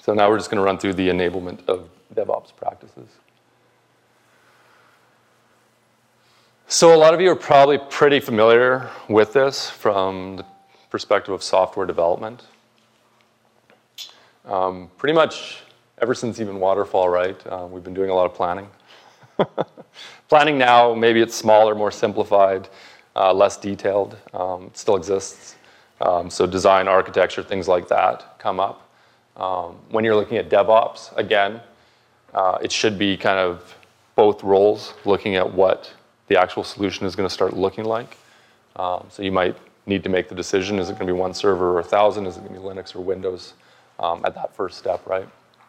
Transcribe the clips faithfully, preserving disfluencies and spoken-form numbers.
So now we're just going to run through the enablement of DevOps practices. So a lot of you are probably pretty familiar with this from the perspective of software development. Um, pretty much ever since even Waterfall, right? Uh, we've been doing a lot of planning. Planning now, maybe it's smaller, more simplified, uh, less detailed. Um, it still exists. Um, so design, architecture, things like that come up. Um, when you're looking at DevOps, again, uh, it should be kind of both roles, looking at what the actual solution is going to start looking like. Um, so you might need to make the decision, is it going to be one server or a thousand? Is it going to be Linux or Windows um, at that first step, right?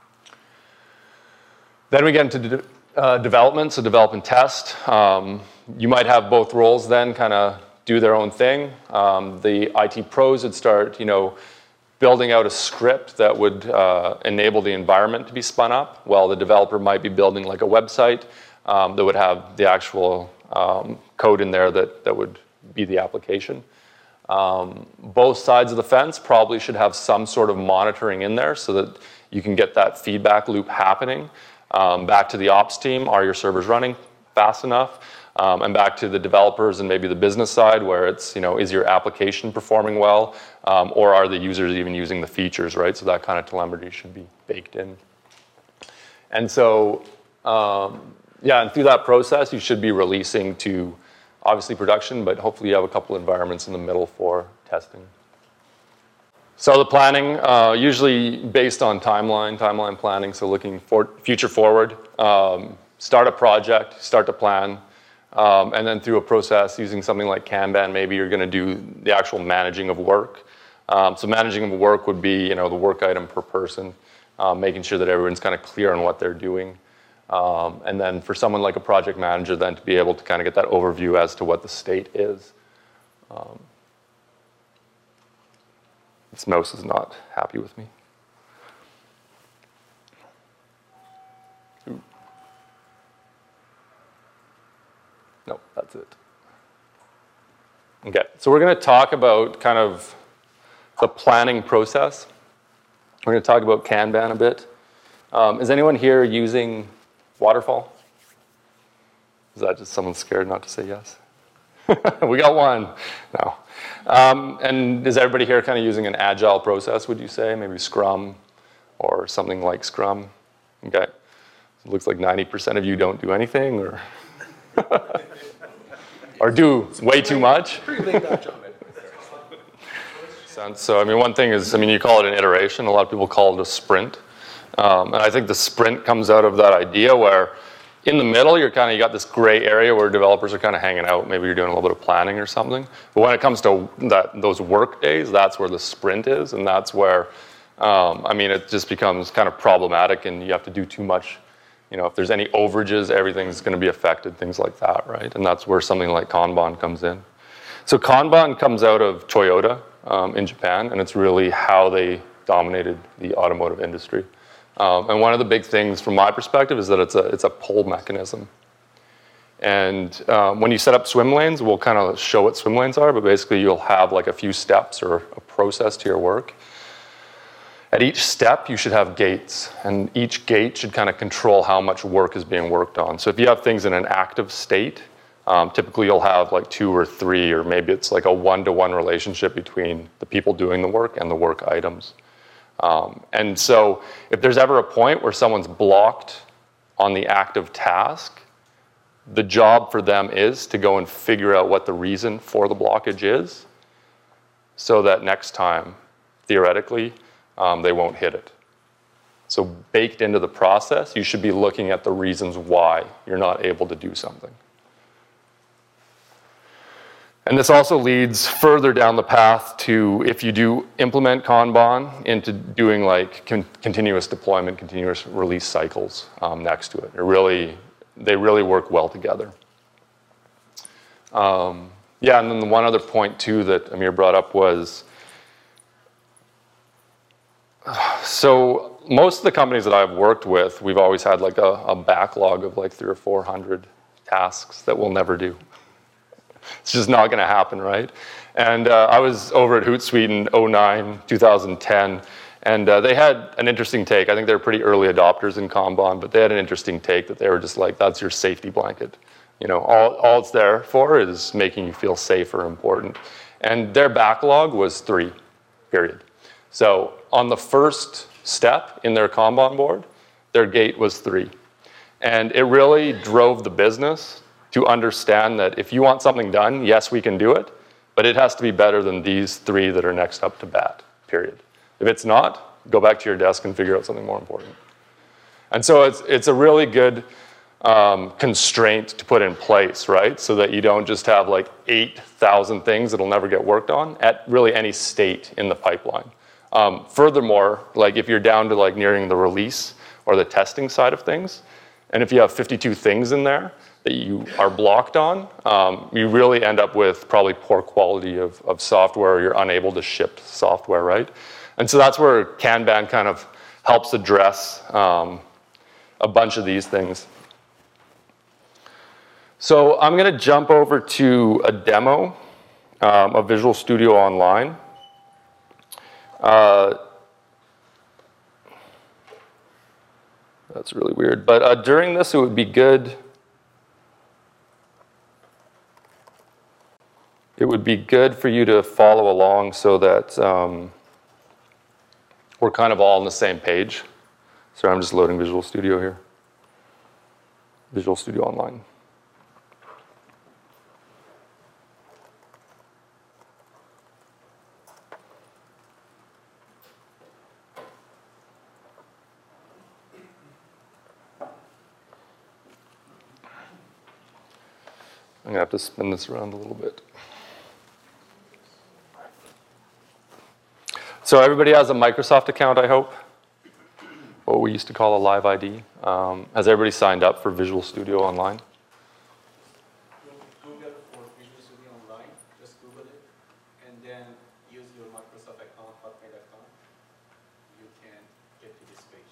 Then we get into de uh, development, so develop and test. Um, you might have both roles then kind of do their own thing. Um, the I T pros would start, you know, building out a script that would uh, enable the environment to be spun up, while the developer might be building like a website um, that would have the actual um, code in there that, that would be the application. Um, both sides of the fence probably should have some sort of monitoring in there so that you can get that feedback loop happening. Um, back to the ops team, are your servers running fast enough? Um, and back to the developers and maybe the business side where it's, you know, is your application performing well? Um, or are the users even using the features, right? So that kind of telemetry should be baked in. And so, um, yeah, and through that process, you should be releasing to obviously production, but hopefully you have a couple environments in the middle for testing. So the planning, uh, usually based on timeline, timeline planning, so looking for future forward, um, start a project, start to plan, um, and then through a process using something like Kanban, maybe you're going to do the actual managing of work. Um, so managing of work would be, you know, the work item per person, um, making sure that everyone's kind of clear on what they're doing. Um, and then for someone like a project manager then to be able to kind of get that overview as to what the state is. Um, this mouse is not happy with me. Ooh. No, that's it. Okay, so we're going to talk about kind of the planning process. We're going to talk about Kanban a bit. Um, is anyone here using Waterfall? Is that just someone scared not to say yes? We got one. No. Um, and is everybody here kind of using an agile process, would you say? Maybe Scrum or something like Scrum? Okay. It looks like ninety percent of you don't do anything or, or do way too much. Pretty laid back job. So, I mean, one thing is, I mean, you call it an iteration. A lot of people call it a sprint. Um, and I think the sprint comes out of that idea where in the middle, you're kind of, you got this gray area where developers are kind of hanging out. Maybe you're doing a little bit of planning or something. But when it comes to that, those work days, that's where the sprint is. And that's where, um, I mean, it just becomes kind of problematic and you have to do too much. You know, if there's any overages, everything's going to be affected, things like that, right? And that's where something like Kanban comes in. So Kanban comes out of Toyota um, in Japan, and it's really how they dominated the automotive industry. Um, and one of the big things from my perspective is that it's a, it's a pull mechanism. And um, when you set up swim lanes, we'll kind of show what swim lanes are, but basically you'll have like a few steps or a process to your work. At each step, you should have gates, and each gate should kind of control how much work is being worked on. So if you have things in an active state, um, typically you'll have like two or three, or maybe it's like a one-to-one relationship between the people doing the work and the work items. Um, and so if there's ever a point where someone's blocked on the active task, the job for them is to go and figure out what the reason for the blockage is so that next time, theoretically, um, they won't hit it. So baked into the process, you should be looking at the reasons why you're not able to do something. And this also leads further down the path to, if you do implement Kanban, into doing like con continuous deployment, continuous release cycles um, next to it. It really, they really work well together. Um, yeah, and then the one other point too that Amir brought up was, so most of the companies that I've worked with, we've always had like a, a backlog of like three or four hundred tasks that we'll never do. It's just not going to happen, right? And uh, I was over at Hootsuite in oh nine, two thousand ten, And uh, they had an interesting take. I think they were pretty early adopters in Kanban, but they had an interesting take that they were just like, that's your safety blanket. You know, all, all it's there for is making you feel safe or important. And their backlog was three, period. So on the first step in their Kanban board, their gate was three. And it really drove the business to understand that if you want something done, yes, we can do it, but it has to be better than these three that are next up to bat, period. If it's not, go back to your desk and figure out something more important. And so it's, it's a really good um, constraint to put in place, right? So that you don't just have like eight thousand things that'll never get worked on at really any state in the pipeline. Um, furthermore, like if you're down to like nearing the release or the testing side of things, and if you have fifty-two things in there that you are blocked on, um, you really end up with probably poor quality of, of software, or you're unable to ship software, right? And so that's where Kanban kind of helps address um, a bunch of these things. So I'm going to jump over to a demo um, of Visual Studio Online. Uh, that's really weird. But uh, during this, it would be good. It would be good for you to follow along so that um, we're kind of all on the same page. So I'm just loading Visual Studio here. Visual Studio Online. I'm gonna have to spin this around a little bit. So everybody has a Microsoft account, I hope. What we used to call a Live I D. Um, has everybody signed up for Visual Studio Online? Google for Visual Studio Online, just Google it, and then use your Microsoft account, hotmail account. You can get to this page.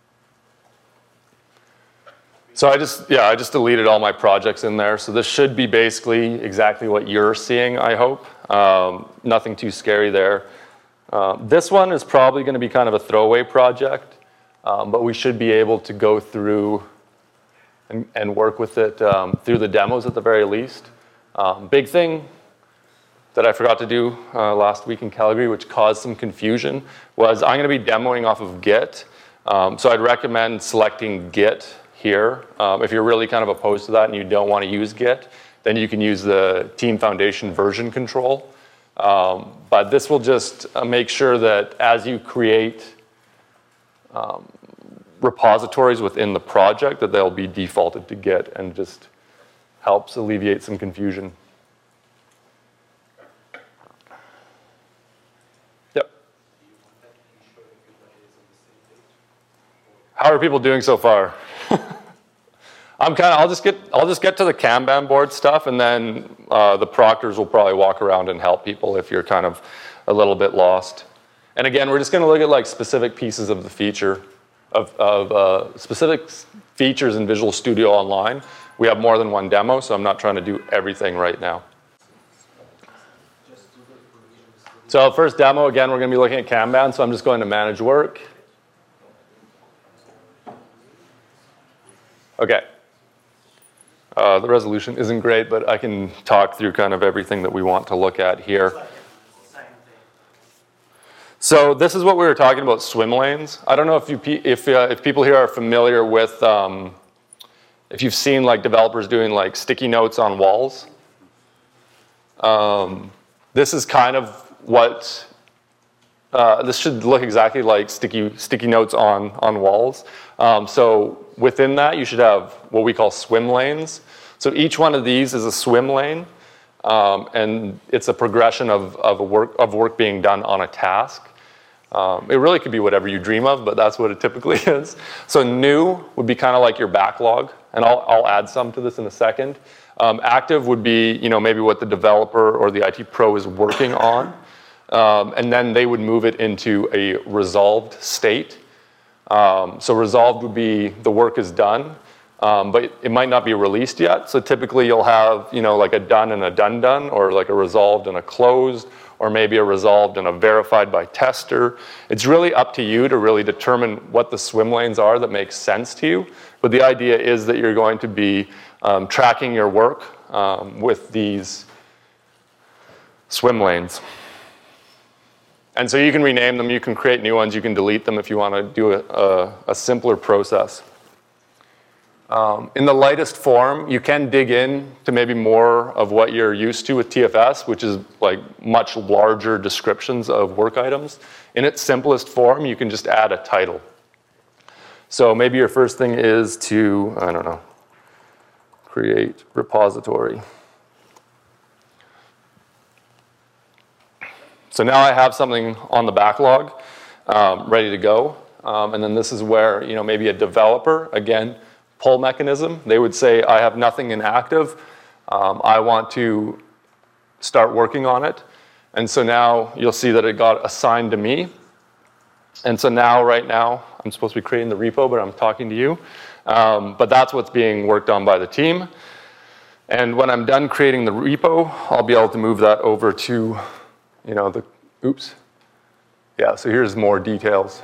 So I just, yeah, I just deleted all my projects in there. So this should be basically exactly what you're seeing, I hope. Um, nothing too scary there. Uh, this one is probably going to be kind of a throwaway project, um, but we should be able to go through and, and work with it um, through the demos at the very least. Um, big thing that I forgot to do uh, last week in Calgary, which caused some confusion, was I'm going to be demoing off of Git. Um, so I'd recommend selecting Git here. Um, if you're really kind of opposed to that and you don't want to use Git, then you can use the Team Foundation version control. Um, but this will just uh, make sure that as you create um, repositories within the project, that they'll be defaulted to Git, and just helps alleviate some confusion. Yep. How are people doing so far? I'm kind of, I'll just get, I'll just get to the Kanban board stuff, and then uh, the proctors will probably walk around and help people if you're kind of a little bit lost. And again, we're just going to look at like specific pieces of the feature, of, of uh, specific features in Visual Studio Online. We have more than one demo, so I'm not trying to do everything right now. So first demo, again, we're going to be looking at Kanban, so I'm just going to manage work. Okay. Uh, the resolution isn't great, but I can talk through kind of everything that we want to look at here. So this is what we were talking about, swim lanes. I don't know if you if uh, if people here are familiar with um, if you've seen like developers doing like sticky notes on walls. Um, this is kind of what uh, this should look exactly like sticky sticky notes on on walls. Um, so within that, you should have what we call swim lanes. So each one of these is a swim lane, um, and it's a progression of, of, a work, of work being done on a task. Um, it really could be whatever you dream of, but that's what it typically is. So new would be kind of like your backlog, and I'll, I'll add some to this in a second. Um, active would be, you know, maybe what the developer or the I T pro is working on, um, and then they would move it into a resolved state. Um, so resolved would be the work is done, um, but it might not be released yet. So typically you'll have, you know, like a done and a done done, or like a resolved and a closed, or maybe a resolved and a verified by tester. It's really up to you to really determine what the swim lanes are that make sense to you. But the idea is that you're going to be um, tracking your work um, with these swim lanes. And so you can rename them, you can create new ones, you can delete them if you want to do a, a, a simpler process. Um, in the lightest form, you can dig in to maybe more of what you're used to with T F S, which is like much larger descriptions of work items. In its simplest form, you can just add a title. So maybe your first thing is to, I don't know, create repository. So now I have something on the backlog um, ready to go. Um, and then this is where, you know, maybe a developer, again, pull mechanism. They would say, I have nothing in active. Um, I want to start working on it. And so now you'll see that it got assigned to me. And so now, right now, I'm supposed to be creating the repo, but I'm talking to you. Um, but that's what's being worked on by the team. And when I'm done creating the repo, I'll be able to move that over to, you know, the, oops. Yeah, so here's more details.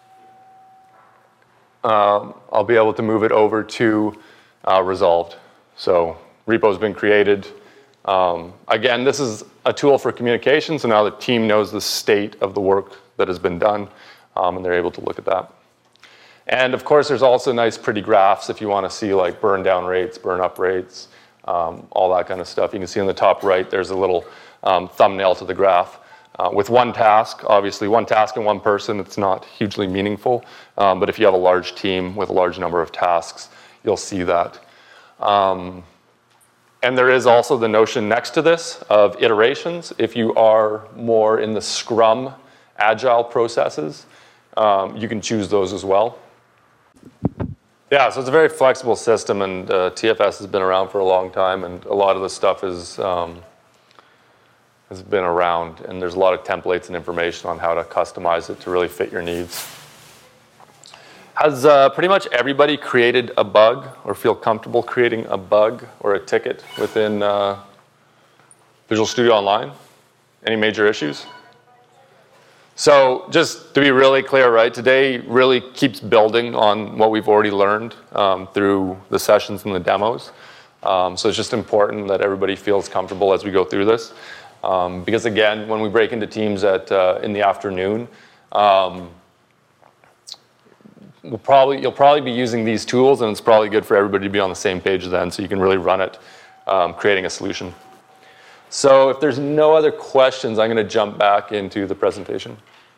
Um, I'll be able to move it over to uh, resolved. So repo's been created. Um, again, this is a tool for communication, so now the team knows the state of the work that has been done, um, and they're able to look at that. And of course, there's also nice pretty graphs if you want to see like burn down rates, burn up rates, um, all that kind of stuff. You can see in the top right, there's a little um, thumbnail to the graph. Uh, with one task, obviously one task and one person, it's not hugely meaningful. Um, but if you have a large team with a large number of tasks, you'll see that. Um, and there is also the notion next to this of iterations. If you are more in the Scrum agile processes, um, you can choose those as well. Yeah, so it's a very flexible system, and uh, T F S has been around for a long time, and a lot of this stuff is um, has been around, and there's a lot of templates and information on how to customize it to really fit your needs. Has uh, pretty much everybody created a bug or feel comfortable creating a bug or a ticket within uh, Visual Studio Online? Any major issues? So just to be really clear, right, today really keeps building on what we've already learned um, through the sessions and the demos. Um, so it's just important that everybody feels comfortable as we go through this. Um, because again, when we break into teams at, uh, in the afternoon, um, we'll probably, you'll probably be using these tools, and it's probably good for everybody to be on the same page then, so you can really run it, um, creating a solution. So if there's no other questions, I'm going to jump back into the presentation.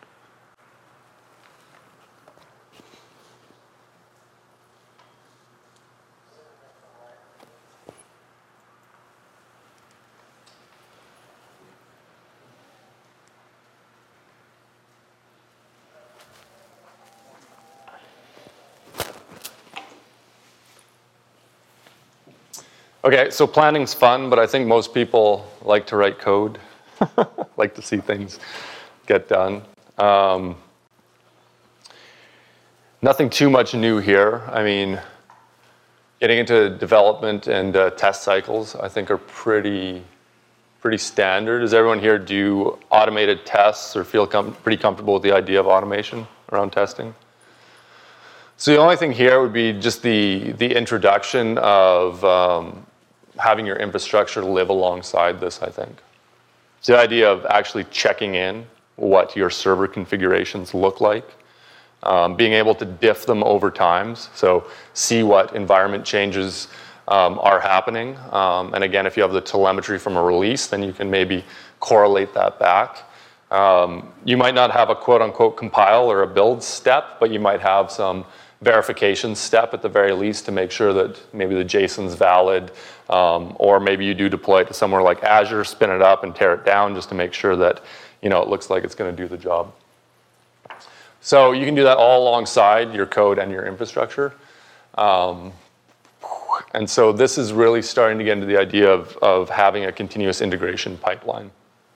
Okay, so planning's fun, but I think most people like to write code, like to see things get done. Um, nothing too much new here. I mean, getting into development and uh, test cycles, I think, are pretty, pretty standard. Does everyone here do automated tests or feel com- pretty comfortable with the idea of automation around testing? So the only thing here would be just the, the introduction of um, having your infrastructure live alongside this, I think. It's the idea of actually checking in what your server configurations look like, um, being able to diff them over times, so see what environment changes um, are happening. Um, and again, if you have the telemetry from a release, then you can maybe correlate that back. Um, you might not have a quote-unquote compile or a build step, but you might have some verification step at the very least to make sure that maybe the JSON's valid, um, or maybe you do deploy it to somewhere like Azure, spin it up and tear it down just to make sure that, you know, it looks like it's going to do the job. So you can do that all alongside your code and your infrastructure. Um, and so this is really starting to get into the idea of, of having a continuous integration pipeline.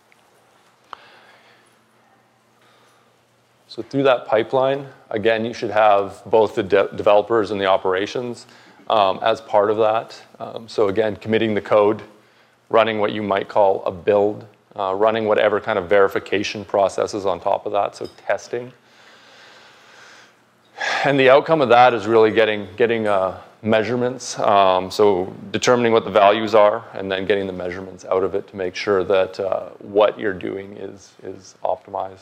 So through that pipeline, again, you should have both the de- developers and the operations um, as part of that. Um, so again, committing the code, running what you might call a build, uh, running whatever kind of verification process is on top of that, so testing. And the outcome of that is really getting, getting uh, measurements, um, so determining what the values are and then getting the measurements out of it to make sure that uh, what you're doing is, is optimized.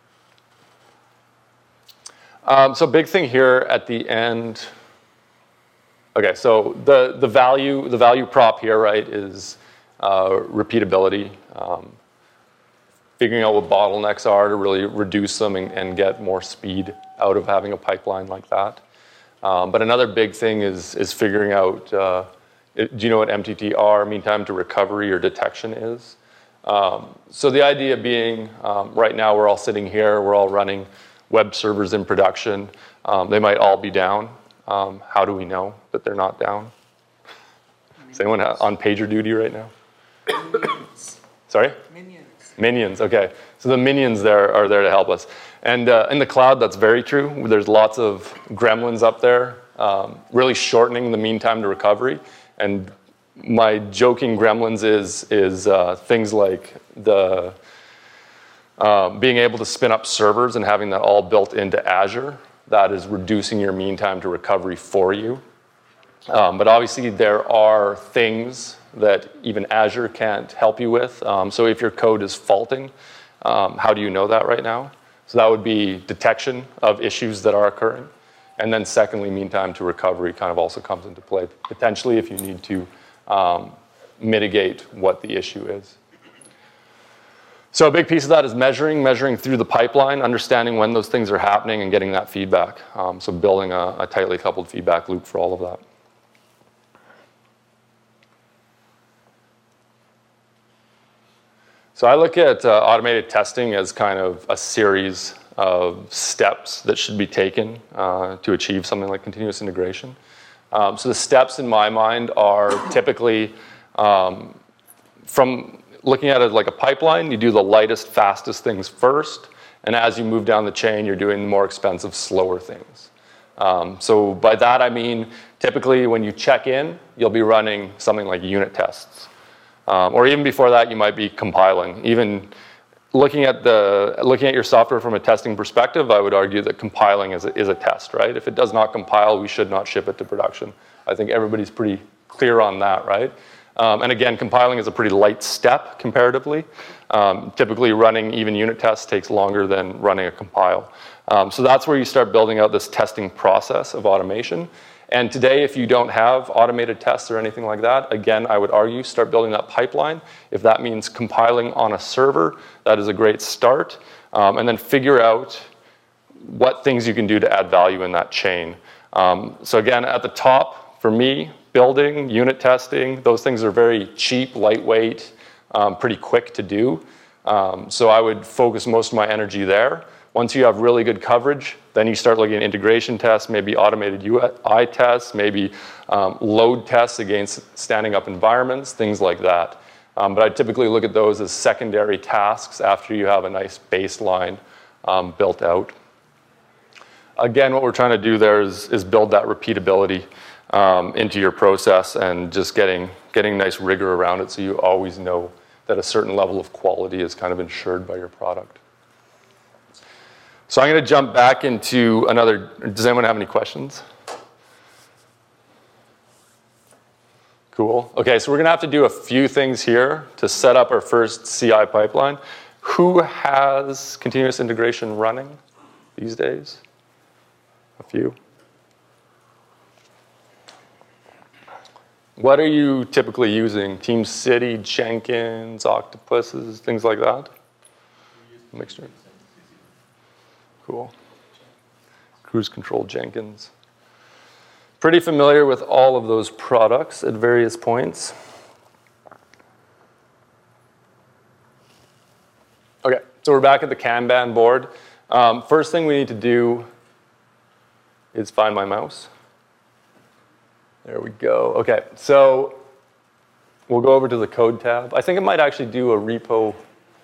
Um, so big thing here at the end. Okay, so the, the, value, the value prop here, right, is uh, repeatability. Um, figuring out what bottlenecks are to really reduce them and, and get more speed out of having a pipeline like that. Um, but another big thing is, is figuring out, uh, it, do you know what M T T R, mean time to recovery or detection is? Um, so the idea being, um, right now we're all sitting here, we're all running web servers in production. Um, they might all be down. Um, how do we know that they're not down? Is anyone on pager duty right now? Minions. Sorry? Minions. Minions, okay. So the minions there are there to help us. And uh, in the cloud, that's very true. There's lots of gremlins up there, um, really shortening the mean time to recovery. And my joking gremlins is, is uh, things like the uh, being able to spin up servers and having that all built into Azure. That is reducing your mean time to recovery for you. Um, but obviously, there are things that even Azure can't help you with. Um, so if your code is faulting, um, how do you know that right now? So that would be detection of issues that are occurring. And then secondly, mean time to recovery kind of also comes into play, potentially if you need to um, mitigate what the issue is. So a big piece of that is measuring, measuring through the pipeline, understanding when those things are happening and getting that feedback. Um, so building a, a tightly coupled feedback loop for all of that. So I look at uh, automated testing as kind of a series of steps that should be taken uh, to achieve something like continuous integration. Um, so the steps in my mind are typically um, from looking at it like a pipeline, you do the lightest, fastest things first, and as you move down the chain, you're doing the more expensive, slower things. Um, so by that I mean, typically when you check in, you'll be running something like unit tests. Um, or even before that, you might be compiling. Even looking at the looking at your software from a testing perspective, I would argue that compiling is a, is a test, right? If it does not compile, we should not ship it to production. I think everybody's pretty clear on that, right? Um, and again, compiling is a pretty light step comparatively. Um, typically, running even unit tests takes longer than running a compile. Um, so that's where you start building out this testing process of automation. And today, if you don't have automated tests or anything like that, again, I would argue start building that pipeline. If that means compiling on a server, that is a great start. Um, and then figure out what things you can do to add value in that chain. Um, so again, at the top, for me, building, unit testing, those things are very cheap, lightweight, um, pretty quick to do. Um, so I would focus most of my energy there. Once you have really good coverage, then you start looking at integration tests, maybe automated U I tests, maybe um, load tests against standing up environments, things like that. Um, but I typically look at those as secondary tasks after you have a nice baseline um, built out. Again, what we're trying to do there is, is build that repeatability um, into your process and just getting, getting nice rigor around it so you always know that a certain level of quality is kind of ensured by your product. So I'm going to jump back into another. Does anyone have any questions? Cool. Okay, so we're going to have to do a few things here to set up our first C I pipeline. Who has continuous integration running these days? A few. What are you typically using? TeamCity, Jenkins, Octopuses, things like that? Mixture. Cool. Cruise Control, Jenkins. Pretty familiar with all of those products at various points. Okay, so we're back at the Kanban board. Um, first thing we need to do is find my mouse. There we go. Okay, so we'll go over to the code tab. I think it might actually do a repo.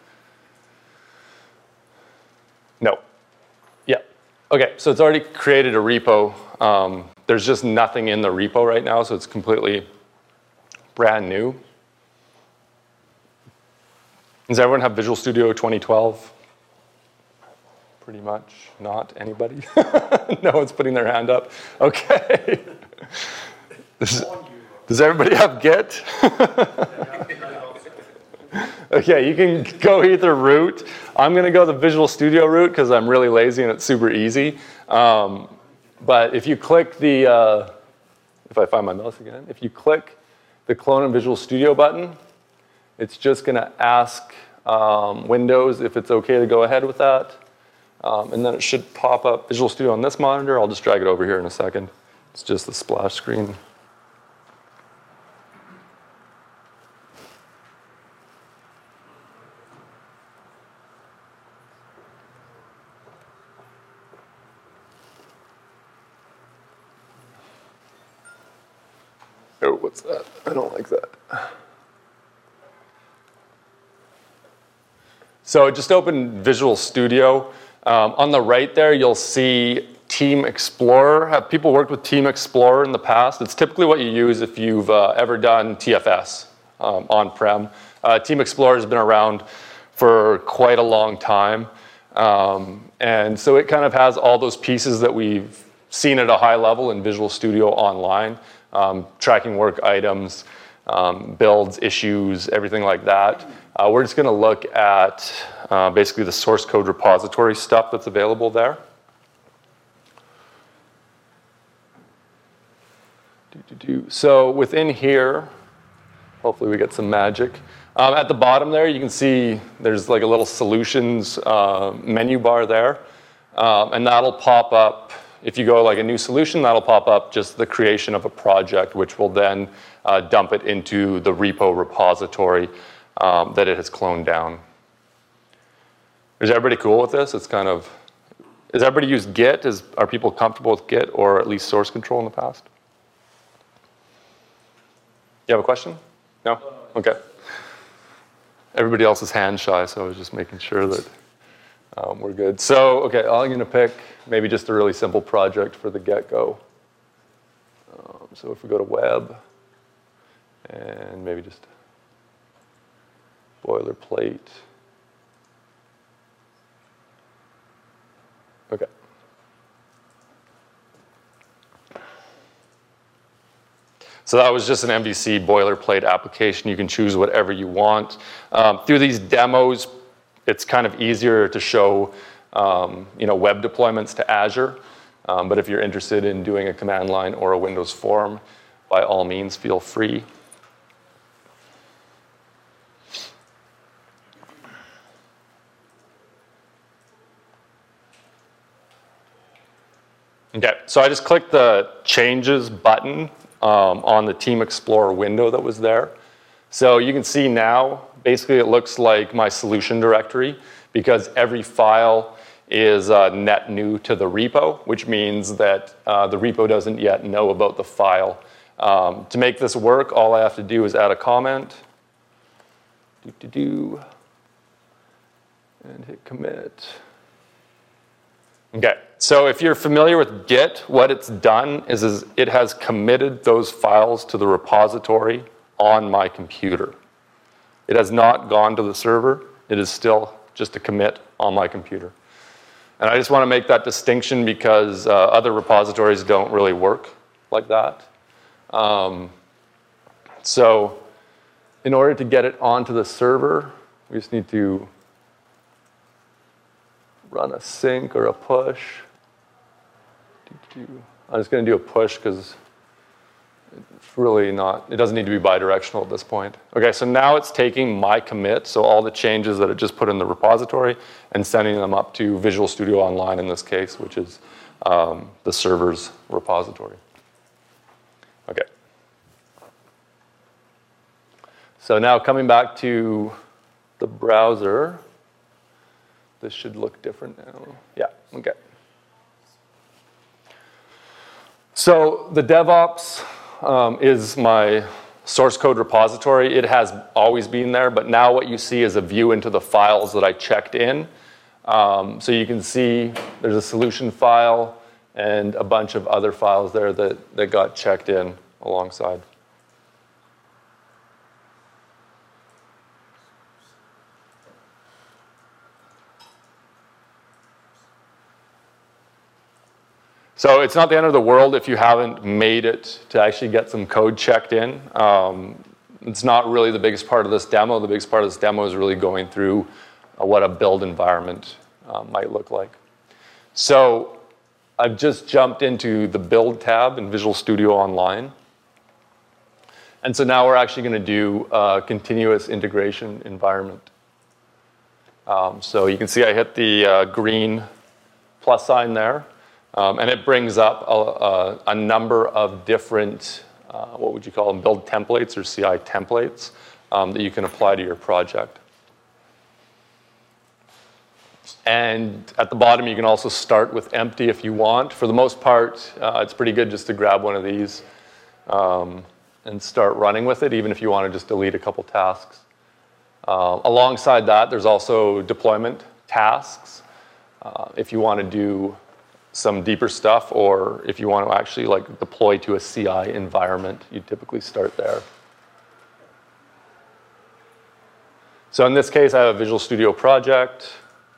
No. Yeah. Okay, so it's already created a repo. Um, there's just nothing in the repo right now, so it's completely brand new. Does everyone have Visual Studio twenty twelve? Pretty much not. Anybody? No one's putting their hand up. Okay. Does, does everybody have Git? Okay, you can go either route. I'm going to go the Visual Studio route because I'm really lazy and it's super easy. Um, but if you click the, uh, if I find my mouse again, if you click the Clone in Visual Studio button, it's just going to ask um, Windows if it's okay to go ahead with that. Um, and then it should pop up Visual Studio on this monitor. I'll just drag it over here in a second. It's just the splash screen. Oh, what's that? I don't like that. So just open Visual Studio. Um, on the right there, you'll see Team Explorer. Have people worked with Team Explorer in the past? It's typically what you use if you've uh, ever done T F S um, on-prem. Uh, Team Explorer has been around for quite a long time. Um, and so it kind of has all those pieces that we've seen at a high level in Visual Studio Online. Um, tracking work items, um, builds, issues, everything like that. Uh, we're just going to look at uh, basically the source code repository stuff that's available there. So within here, hopefully we get some magic. Um, at the bottom there, you can see there's like a little solutions uh, menu bar there. Um, and that'll pop up. If you go like a new solution, that'll pop up just the creation of a project, which will then uh, dump it into the repo repository um, that it has cloned down. Is everybody cool with this? It's kind of, has everybody used Git? Is, are people comfortable with Git or at least source control in the past? You have a question? No? Okay. Everybody else is hand shy, so I was just making sure that Um, we're good. So, okay, I'm going to pick maybe just a really simple project for the get-go. Um, so if we go to web, and maybe just boilerplate. Okay. So that was just an M V C boilerplate application. You can choose whatever you want. Um, through these demos, it's kind of easier to show um, you know, web deployments to Azure. Um, but if you're interested in doing a command line or a Windows form, by all means, feel free. Okay, so I just clicked the Changes button um, on the Team Explorer window that was there. So you can see now, basically it looks like my solution directory because every file is uh, net new to the repo, which means that uh, the repo doesn't yet know about the file. Um, to make this work, all I have to do is add a comment. Do, do, do, and hit commit. Okay, so if you're familiar with Git, what it's done is, is it has committed those files to the repository on my computer. It has not gone to the server. It is still just a commit on my computer. And I just want to make that distinction because uh, other repositories don't really work like that. Um, so in order to get it onto the server, we just need to run a sync or a push. I'm just going to do a push because it's really not, it doesn't need to be bidirectional at this point. Okay, so now it's taking my commit, so all the changes that it just put in the repository, and sending them up to Visual Studio Online in this case, which is um, the server's repository. Okay. So now coming back to the browser, this should look different now. Yeah, okay. So the DevOps um, is my source code repository. It has always been there, but now what you see is a view into the files that I checked in. Um, so you can see there's a solution file and a bunch of other files there that, that got checked in alongside. So it's not the end of the world if you haven't made it to actually get some code checked in. Um, it's not really the biggest part of this demo. The biggest part of this demo is really going through uh, what a build environment uh, might look like. So I've just jumped into the Build tab in Visual Studio Online. And so now we're actually going to do a continuous integration environment. Um, so you can see I hit the uh, green plus sign there. Um, and it brings up a, a, a number of different, uh, what would you call them, build templates or C I templates um, that you can apply to your project. And at the bottom, you can also start with empty if you want. For the most part, uh, it's pretty good just to grab one of these um, and start running with it, even if you want to just delete a couple tasks. Uh, alongside that, there's also deployment tasks. Uh, if you want to do some deeper stuff, or if you want to actually like deploy to a C I environment, you typically start there. So in this case, I have a Visual Studio project.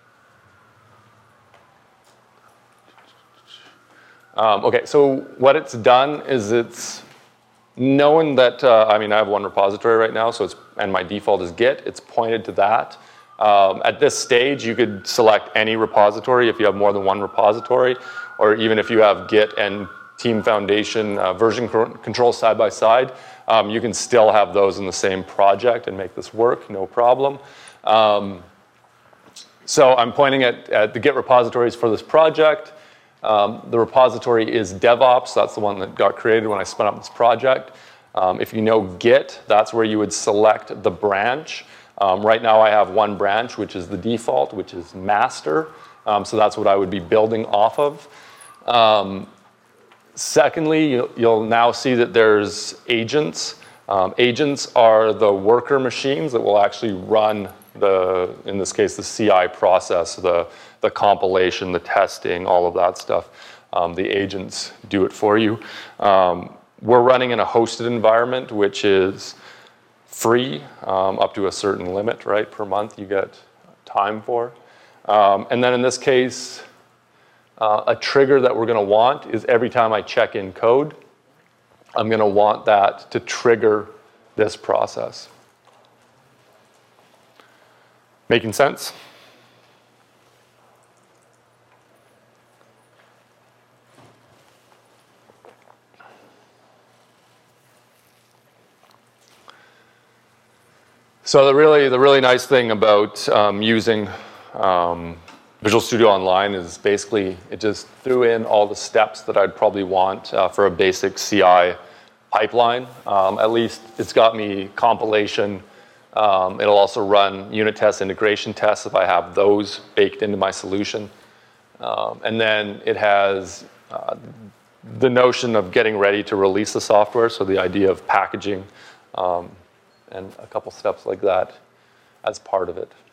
Um, okay, so what it's done is it's known that, uh, I mean, I have one repository right now, so it's, and my default is Git. It's pointed to that. Um, at this stage, you could select any repository if you have more than one repository, or even if you have Git and Team Foundation uh, version control side by side, um, you can still have those in the same project and make this work, no problem. Um, so I'm pointing at, at the Git repositories for this project. Um, the repository is DevOps. That's the one that got created when I spun up this project. Um, if you know Git, that's where you would select the branch. Um, right now I have one branch, which is the default, which is master. Um, so that's what I would be building off of. Um, secondly, you'll, you'll now see that there's agents. Um, agents are the worker machines that will actually run the, in this case, the C I process, the, the compilation, the testing, all of that stuff. Um, the agents do it for you. Um, we're running in a hosted environment, which is free um, up to a certain limit, right? Per month you get time for. Um, and then in this case, uh, a trigger that we're going to want is every time I check in code, I'm going to want that to trigger this process. Making sense? So the really, the really nice thing about um, using um, Visual Studio Online is basically it just threw in all the steps that I'd probably want uh, for a basic C I pipeline. Um, at least it's got me compilation. Um, it'll also run unit tests, integration tests if I have those baked into my solution. Um, and then it has uh, the notion of getting ready to release the software, so the idea of packaging um, and a couple steps like that as part of it.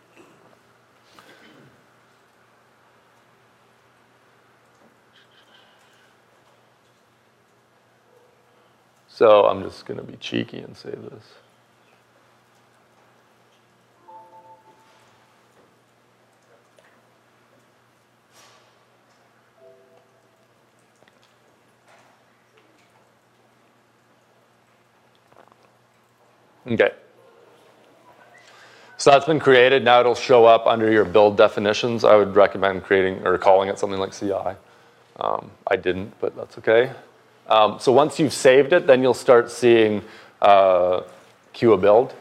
So I'm just going to be cheeky and say this. Okay. So that's been created. Now it'll show up under your build definitions. I would recommend creating or calling it something like C I. Um, I didn't, but that's okay. Um, so once you've saved it, then you'll start seeing uh, queue a build.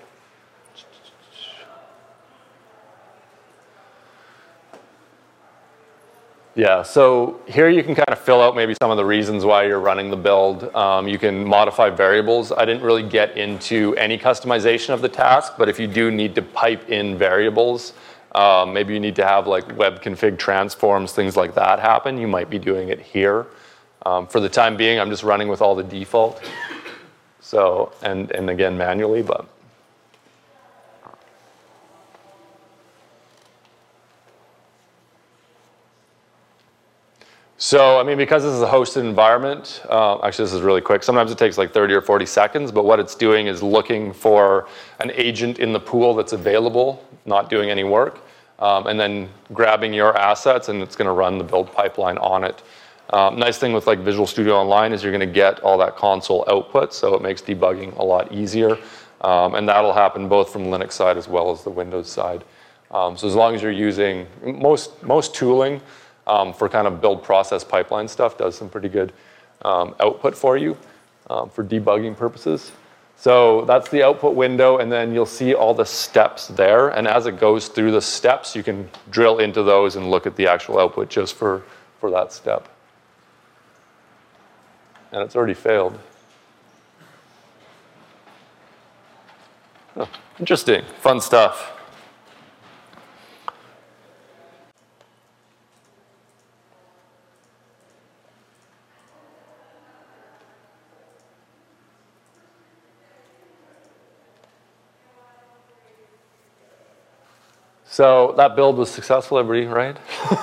Yeah, so here you can kind of fill out maybe some of the reasons why you're running the build. Um, you can modify variables. I didn't really get into any customization of the task, but if you do need to pipe in variables, um, maybe you need to have like web config transforms, things like that happen, you might be doing it here. Um, for the time being, I'm just running with all the default. So, and, and again, manually, but. So, I mean, because this is a hosted environment, uh, actually this is really quick. Sometimes it takes like thirty or forty seconds, but what it's doing is looking for an agent in the pool that's available, not doing any work, um, and then grabbing your assets, and it's going to run the build pipeline on it. Um, nice thing with like Visual Studio Online is you're going to get all that console output, so it makes debugging a lot easier. Um, and that'll happen both from Linux side as well as the Windows side. Um, so as long as you're using most most tooling um, for kind of build process pipeline stuff does some pretty good um, output for you um, for debugging purposes. So that's the output window, and then you'll see all the steps there. And as it goes through the steps, you can drill into those and look at the actual output just for, for that step. And it's already failed. Oh, interesting, fun stuff. So that build was successful, everybody, right?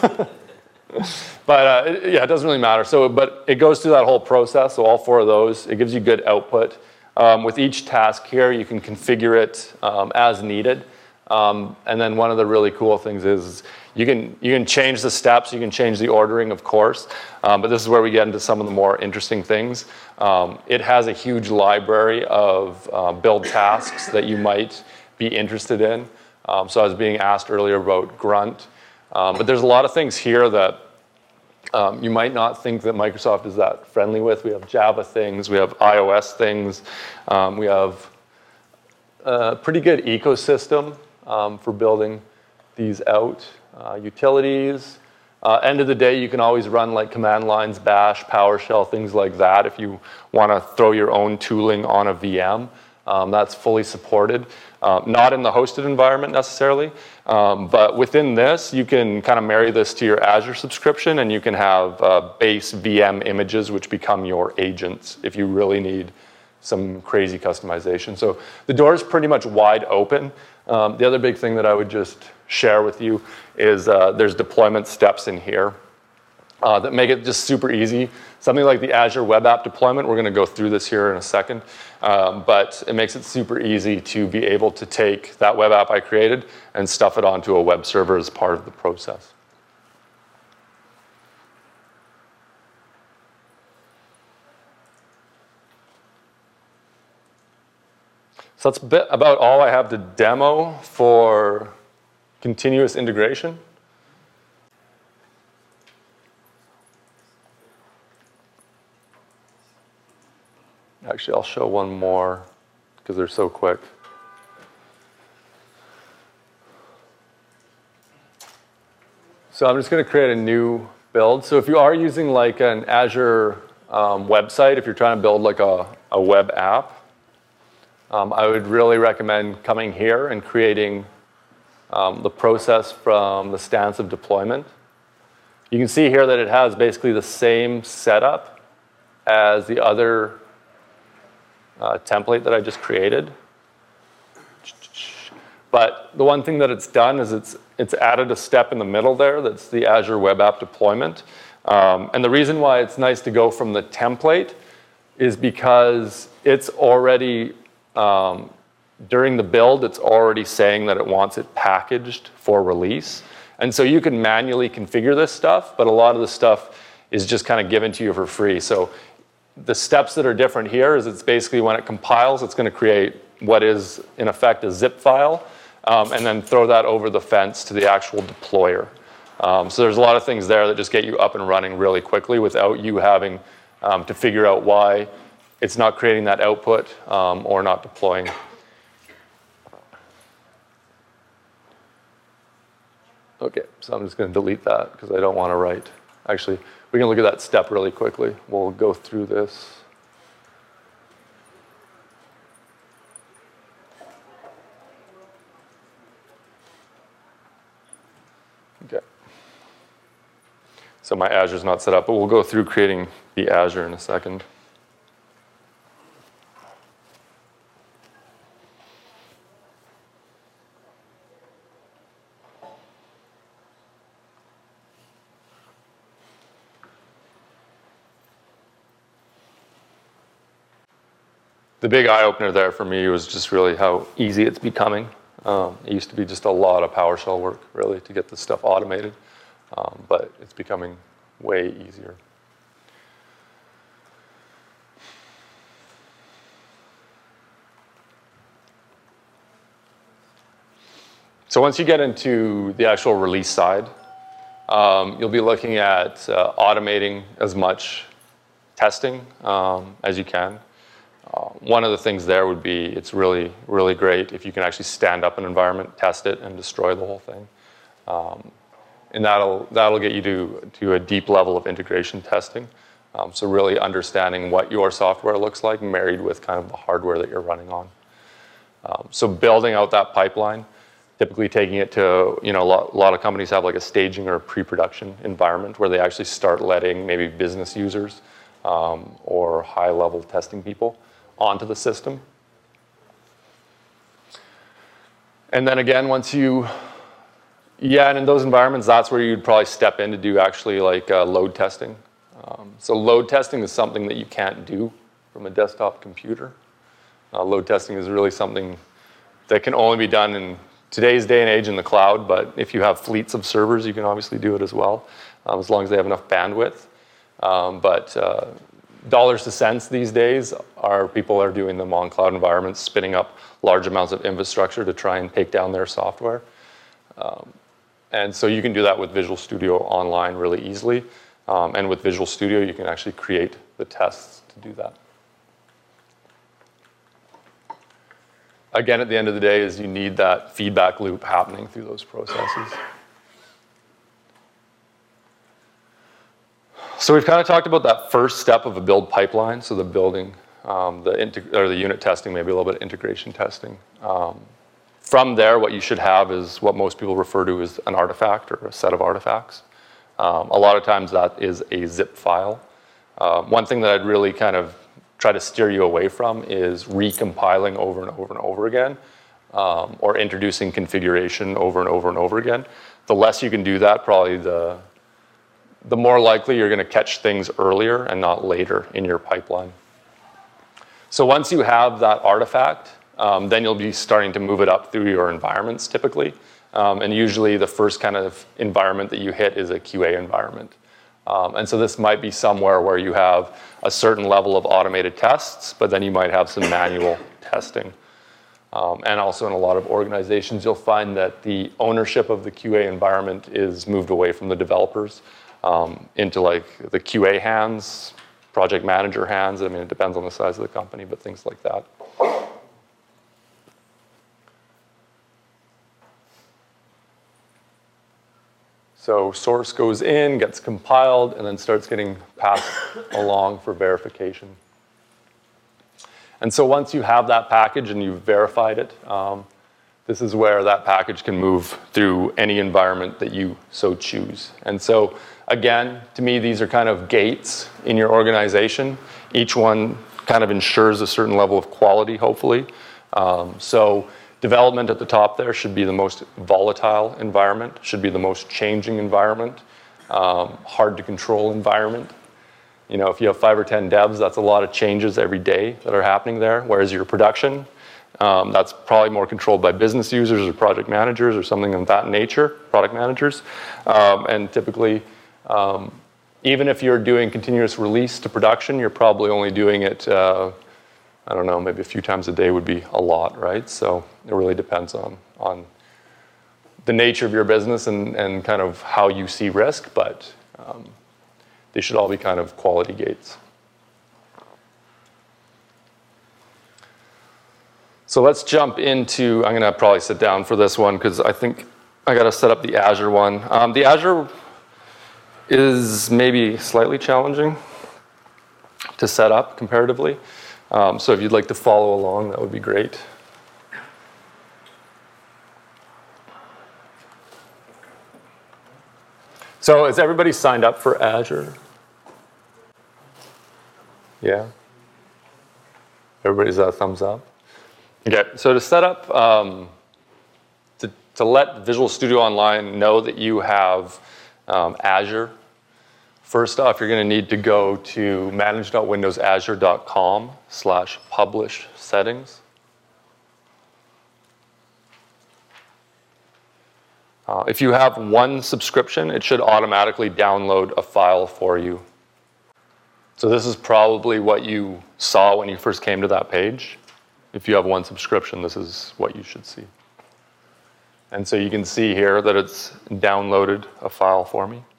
But uh, it, yeah, it doesn't really matter. So, but it goes through that whole process. So all four of those, it gives you good output. Um, with each task here, you can configure it um, as needed. Um, and then one of the really cool things is you can you can change the steps, you can change the ordering, of course. Um, but this is where we get into some of the more interesting things. Um, it has a huge library of uh, build tasks that you might be interested in. Um, so I was being asked earlier about Grunt. Um, but there's a lot of things here that um, you might not think that Microsoft is that friendly with. We have Java things, we have iOS things, um, we have a pretty good ecosystem um, for building these out. Uh, utilities. Uh, end of the day, you can always run like command lines, bash, PowerShell, things like that if you want to throw your own tooling on a V M. Um, that's fully supported. Uh, not in the hosted environment necessarily, um, but within this, you can kind of marry this to your Azure subscription, and you can have uh, base V M images which become your agents if you really need some crazy customization. So the door is pretty much wide open. Um, the other big thing that I would just share with you is uh, there's deployment steps in here uh, that make it just super easy. Something like the Azure Web App deployment, we're going to go through this here in a second, um, but it makes it super easy to be able to take that web app I created and stuff it onto a web server as part of the process. So that's a bit about all I have to demo for continuous integration. Actually, I'll show one more because they're so quick. So I'm just going to create a new build. So if you are using like an Azure um, website, if you're trying to build like a, a web app, um, I would really recommend coming here and creating um, the process from the stance of deployment. You can see here that it has basically the same setup as the other Uh, template that I just created. But the one thing that it's done is it's it's added a step in the middle there that's the Azure Web App deployment. Um, and the reason why it's nice to go from the template is because it's already, um, during the build, it's already saying that it wants it packaged for release. And so you can manually configure this stuff, but a lot of the stuff is just kind of given to you for free. So the steps that are different here is it's basically when it compiles, it's going to create what is, in effect, a zip file, um, and then throw that over the fence to the actual deployer. Um, so there's a lot of things there that just get you up and running really quickly without you having um, to figure out why it's not creating that output um, or not deploying. Okay, so I'm just going to delete that because I don't want to write. Actually, we can look at that step really quickly. We'll go through this. Okay. So my Azure's not set up, but we'll go through creating the Azure in a second. The big eye-opener there for me was just really how easy it's becoming. Um, it used to be just a lot of PowerShell work, really, to get this stuff automated. Um, but it's becoming way easier. So once you get into the actual release side, um, you'll be looking at uh, automating as much testing um, as you can. Uh, one of the things there would be, it's really, really great if you can actually stand up an environment, test it, and destroy the whole thing. Um, and that'll, that'll get you to, to a deep level of integration testing. Um, so really understanding what your software looks like married with kind of the hardware that you're running on. Um, so building out that pipeline, typically taking it to, you know, a lot, a lot of companies have like a staging or a pre-production environment where they actually start letting maybe business users um, or high-level testing people onto the system. And then again, once you, yeah, and in those environments, that's where you'd probably step in to do actually like uh, load testing. Um, so load testing is something that you can't do from a desktop computer. Uh, load testing is really something that can only be done in today's day and age in the cloud, but if you have fleets of servers, you can obviously do it as well, um, as long as they have enough bandwidth. Um, but uh, dollars to cents these days are people are doing them on cloud environments, spinning up large amounts of infrastructure to try and take down their software. Um, and so you can do that with Visual Studio Online really easily. Um, and with Visual Studio, you can actually create the tests to do that. Again, at the end of the day, is you need that feedback loop happening through those processes. So we've kind of talked about that first step of a build pipeline, so the building, um, the, integ- or the unit testing, maybe a little bit of integration testing. Um, from there, what you should have is what most people refer to as an artifact or a set of artifacts. Um, a lot of times that is a zip file. Uh, one thing that I'd really kind of try to steer you away from is recompiling over and over and over again, um, or introducing configuration over and over and over again. The less you can do that, probably the, the more likely you're gonna catch things earlier and not later in your pipeline. So once you have that artifact, um, then you'll be starting to move it up through your environments typically. Um, and usually the first kind of environment that you hit is a Q A environment. Um, and so this might be somewhere where you have a certain level of automated tests, but then you might have some manual testing. Um, and also in a lot of organizations, you'll find that the ownership of the Q A environment is moved away from the developers um, into like the Q A hands, project manager hands. I mean, it depends on the size of the company, but things like that. So source goes in, gets compiled, and then starts getting passed along for verification. And so once you have that package and you've verified it, um, this is where that package can move through any environment that you so choose. And so again, to me, these are kind of gates in your organization. Each one kind of ensures a certain level of quality, hopefully. Um, so development at the top there should be the most volatile environment, should be the most changing environment, um, hard to control environment. You know, if you have five or ten devs, that's a lot of changes every day that are happening there. Whereas your production, um, that's probably more controlled by business users or project managers or something of that nature, product managers. Um, and typically, um, even if you're doing continuous release to production, you're probably only doing it uh, I don't know, maybe a few times a day would be a lot, right? So it really depends on, on the nature of your business and, and kind of how you see risk, but um, they should all be kind of quality gates. So let's jump into, I'm gonna probably sit down for this one because I think I gotta set up the Azure one. Um, the Azure is maybe slightly challenging to set up comparatively. Um, so if you'd like to follow along, that would be great. So is everybody signed up for Azure? Yeah? Everybody's a thumbs up? Okay, so to set up, um, to, to let Visual Studio Online know that you have um, Azure, first off, you're going to need to go to manage dot windows azure dot com slash publish settings. Uh, if you have one subscription, it should automatically download a file for you. So this is probably what you saw when you first came to that page. If you have one subscription, this is what you should see. And so you can see here that it's downloaded a file for me.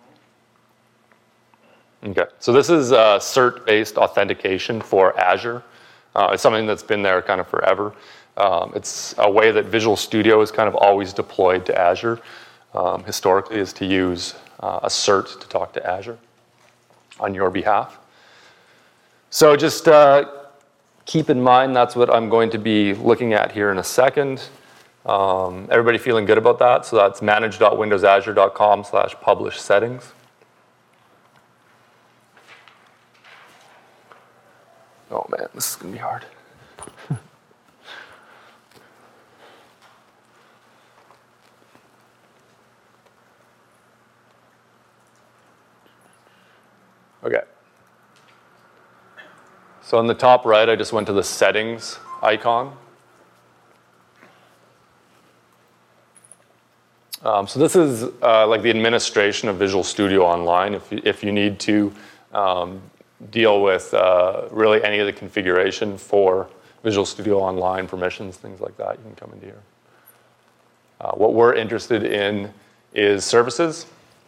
Okay, so this is uh, cert-based authentication for Azure. Uh, it's something that's been there kind of forever. Um, it's a way that Visual Studio is kind of always deployed to Azure. Um, historically, is to use uh, a cert to talk to Azure on your behalf. So just uh, keep in mind that's what I'm going to be looking at here in a second. Um, everybody feeling good about that? So that's manage.windowsazure.com slash publish settings. Oh man, this is gonna be hard. Okay. So on the top right, I just went to the settings icon. Um, so this is uh, like the administration of Visual Studio Online. If you, if you need to um, deal with uh, really any of the configuration for Visual Studio Online, permissions, things like that, you can come into here. Uh, what we're interested in is services.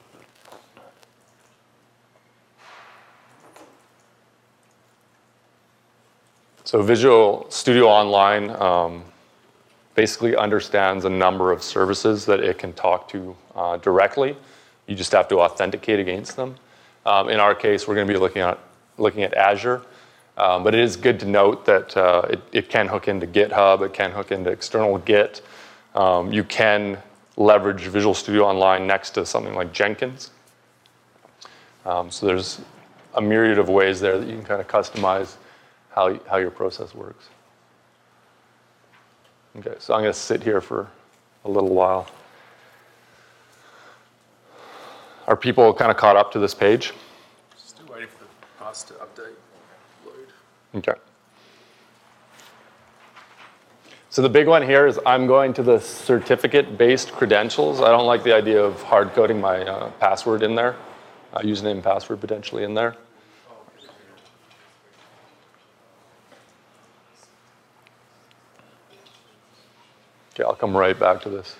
So Visual Studio Online um, basically understands a number of services that it can talk to uh, directly. You just have to authenticate against them. Um, in our case, we're going to be looking at looking at Azure, um, but it is good to note that uh, it, it can hook into GitHub, it can hook into external Git. Um, you can leverage Visual Studio Online next to something like Jenkins. Um, so there's a myriad of ways there that you can kind of customize how, how your process works. Okay, so I'm going to sit here for a little while. Are people kind of caught up to this page? Still waiting for the pass to update load. Okay. So the big one here is I'm going to the certificate-based credentials. I don't like the idea of hard coding my uh, password in there, uh, username and password potentially in there. Okay, I'll come right back to this.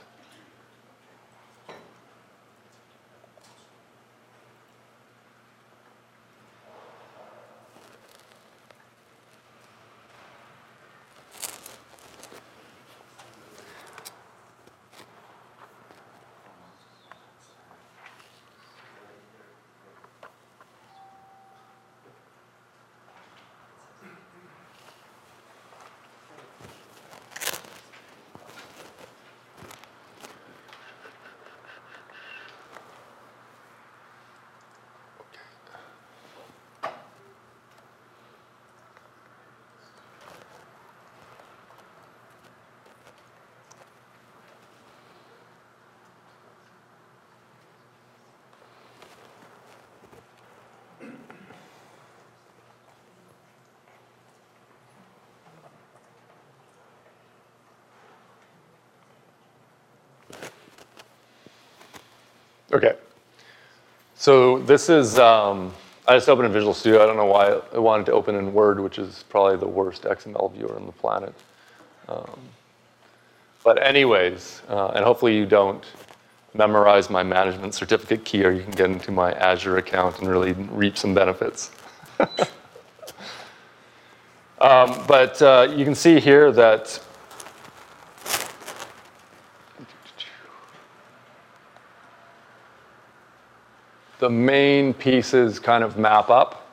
Okay, so this is, um, I just opened in Visual Studio. I don't know why I wanted to open in Word, which is probably the worst X M L viewer on the planet. Um, but anyways, uh, and hopefully you don't memorize my management certificate key, or you can get into my Azure account and really reap some benefits. um, but uh, you can see here that the main pieces kind of map up.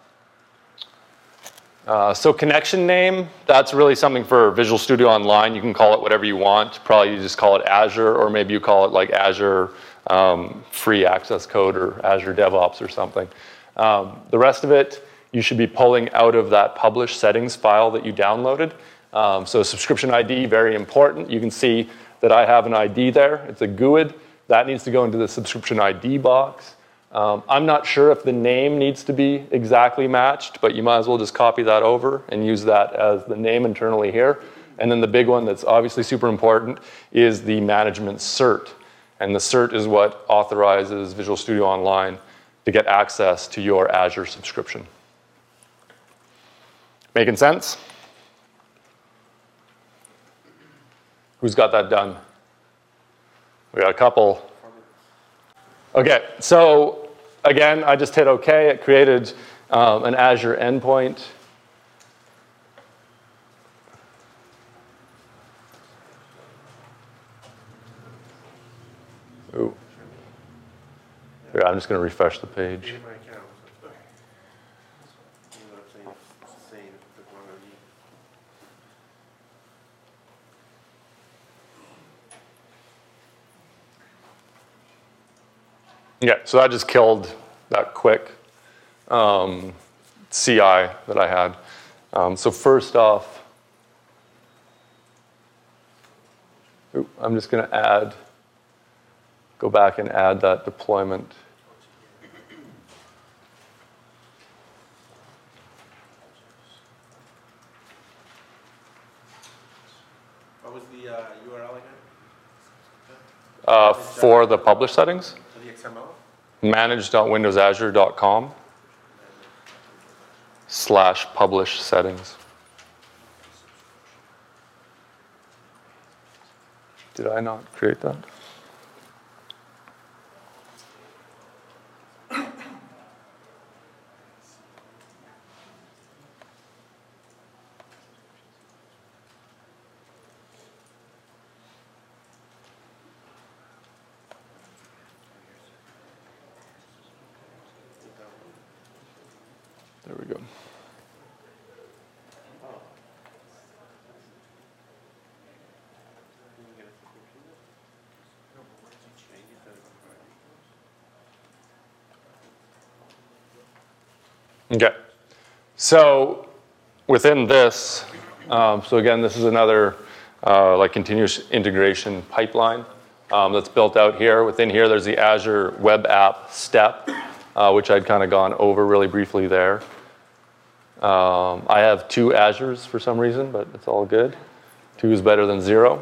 Uh, so connection name, that's really something for Visual Studio Online. You can call it whatever you want. Probably you just call it Azure, or maybe you call it like Azure um, Free Access Code or Azure DevOps or something. Um, the rest of it, you should be pulling out of that publish settings file that you downloaded. Um, so subscription I D, very important. You can see that I have an I D there. It's a G U I D. That needs to go into the subscription I D box. Um, I'm not sure if the name needs to be exactly matched, but you might as well just copy that over and use that as the name internally here. And then the big one that's obviously super important is the management cert. And the cert is what authorizes Visual Studio Online to get access to your Azure subscription. Making sense? Who's got that done? We got a couple. Okay, so again, I just hit OK. It created um, an Azure endpoint. Ooh. Here, I'm just going to refresh the page. Yeah, so that just killed that quick um, C I that I had. Um, so first off, ooh, I'm just going to add, go back and add that deployment. What was the uh, U R L again? Uh, for the publish settings, For the X M L? manage dot windows azure dot com slash publish settings. Did I not create that? There we go. Okay, so within this, um, so again, this is another uh, like continuous integration pipeline um, that's built out here. Within here, there's the Azure Web App step, uh, which I'd kind of gone over really briefly there. Um, I have two Azures for some reason, but it's all good. Two is better than zero.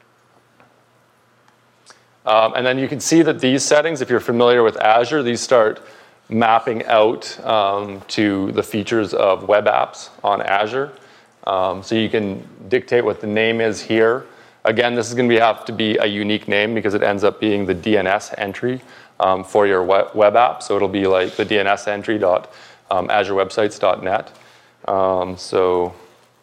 Um, and then you can see that these settings, if you're familiar with Azure, these start mapping out um, to the features of web apps on Azure. Um, so you can dictate what the name is here. Again, this is going to be, have to be a unique name because it ends up being the D N S entry um, for your web, web app. So it'll be like the D N S entry dot azure websites dot net. Um, so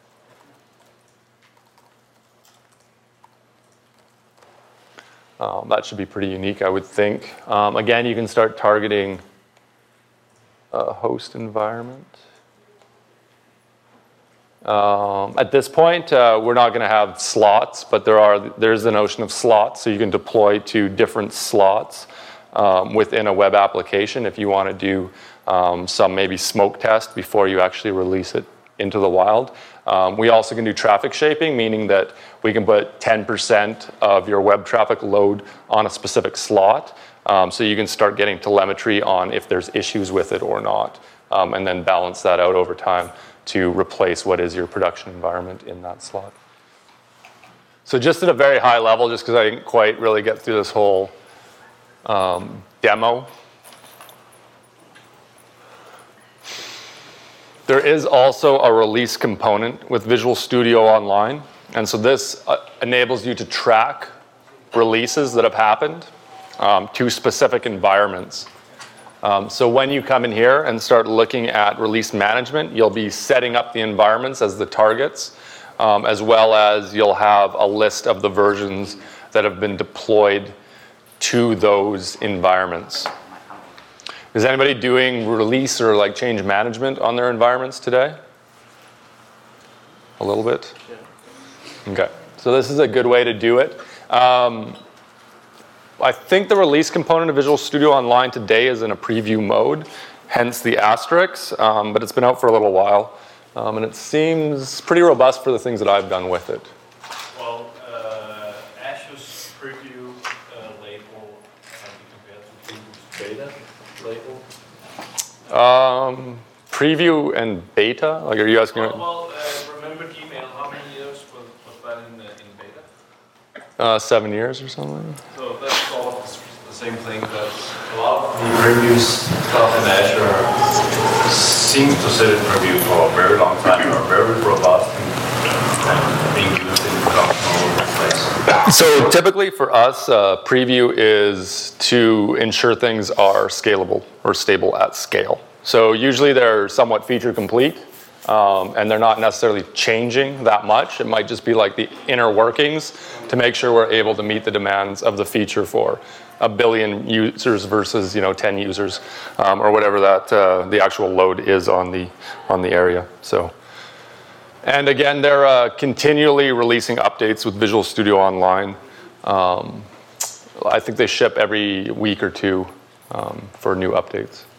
um, that should be pretty unique, I would think. Um, again, you can start targeting a host environment. Um, at this point, uh, we're not going to have slots, but there are there's the notion of slots, so you can deploy to different slots um, within a web application if you want to do um, some maybe smoke test before you actually release it into the wild. Um, we also can do traffic shaping, meaning that we can put ten percent of your web traffic load on a specific slot. Um, so you can start getting telemetry on if there's issues with it or not, um, and then balance that out over time to replace what is your production environment in that slot. So just at a very high level, just because I didn't quite really get through this whole um, demo, there is also a release component with Visual Studio Online. And so this uh, enables you to track releases that have happened Um, to specific environments. Um, so when you come in here and start looking at release management, you'll be setting up the environments as the targets, um, as well as you'll have a list of the versions that have been deployed to those environments. Is anybody doing release or like change management on their environments today? A little bit? Yeah. Okay, so this is a good way to do it. Um, I think the release component of Visual Studio Online today is in a preview mode, hence the asterisk, um, but it's been out for a little while, um, and it seems pretty robust for the things that I've done with it. Well, uh, Azure's preview uh, label can be compared to Google's beta label. Um, preview and beta? Like, are you asking? Well, well uh, remember Gmail, how many years was, was that in, uh, in beta? Uh, seven years or something? So that's sort of the same thing that a lot of the previews stuff in Azure seems to sit in preview for a very long time, or very robust and being used in production all over the place. So typically for us, uh, preview is to ensure things are scalable or stable at scale. So usually they're somewhat feature complete, um, and they're not necessarily changing that much. It might just be like the inner workings to make sure we're able to meet the demands of the feature for a billion users versus, you know, ten users, um, or whatever that uh, the actual load is on the on the area. So, and again, they're uh, continually releasing updates with Visual Studio Online. Um, I think they ship every week or two um, for new updates.